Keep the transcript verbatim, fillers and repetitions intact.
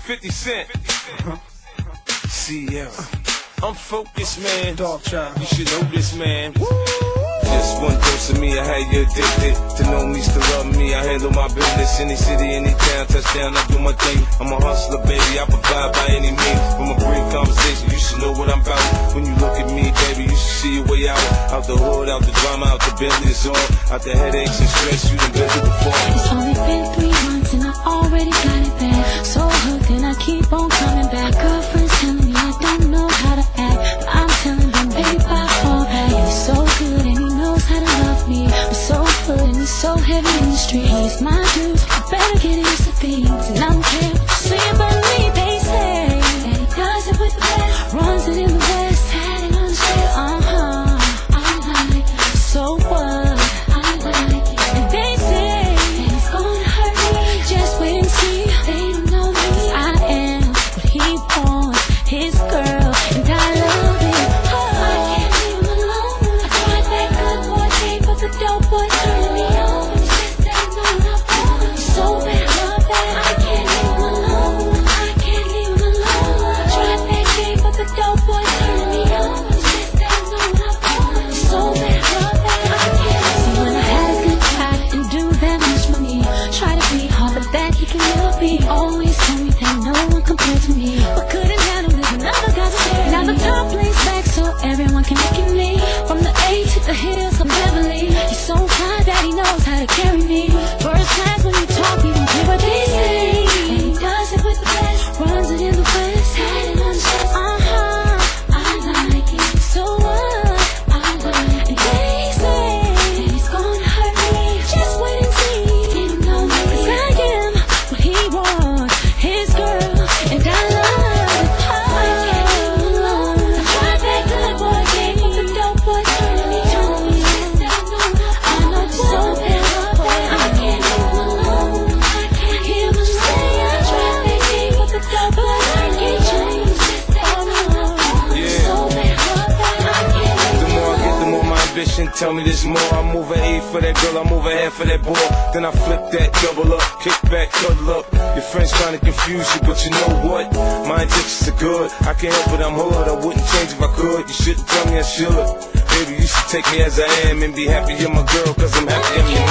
fifty Cent. C L. I'm focused, man. Dog child. You should know this, man. Woo! Just one dose of me, I had you addicted. To know me, still love me, I handle my business. Any city, any town, touchdown, I do my thing. I'm a hustler, baby, I provide by any means. From a brief conversation, you should know what I'm about. When you look at me, baby, you should see your way out. Out the hood, out the drama, out the business, all. Out the headaches and stress, you done been through before. It's only been three months and I already got it back. So hooked and I keep on coming back. Girlfriend's telling me I don't know how to act, but I'm telling them, babe, I fall back. And he's so good and he knows how to love me. I'm so good and he's so heavy in the street. He's my dude, you better get used to things. And I don't care what you say about me, they say that he does it with the best. Runs it in the west, had it on the chest. Uh-huh, I like it. So what? I like it. And they say that he's gonna hurt me. Just wait and see, they don't know me. I am what he wants, his girl, and I love it. Oh, I can't leave him alone. I tried that good boy thing, but the dope boy turned me on. It's just that no, not wrong. It's so bad, love that. I can't leave him alone. I can't leave him alone. I tried that thing, but the dope boy turned me on. It's just that no, not wrong. It's so bad, love that. I can't. See, when I had a good time and do that much for me, try to be hard, but that he can never be. Always told me that no one compared to me, but couldn't handle it. Another got scared. Now the top lays back so everyone can look at me. From the A to the hills of Beverly, he's so fly that he knows how to carry me. First class when you talk, you don't care what they say. And he does it with the best. Runs it in the west, had it on the chest. Uh-huh, I like it. So what? I like it. And they say that he's gonna hurt me. Just wait and see, they don't know me. 'Cause I am what he wants, his girl, and I love it. Oh, I can't leave him alone. I tried that good boy game, but the dope boy turned me on. I know it's so bad, but I can't leave him alone. I can't hear him say I tried that game, but the dope boy turned me on. Yeah. So bad, but I can't leave The more I get, the more my ambition tell me there's more. I move a A for that girl, I move a half for that boy. Then I flip that, double up, kick back, cuddle up. Your friends trying to confuse you, but you know what? My intentions are good. I can't help it, I'm hood. I wouldn't change if I could. You shouldn't tell me I should. Baby, you should take me as I am and be happy you're my girl, 'cause I'm happy I'm your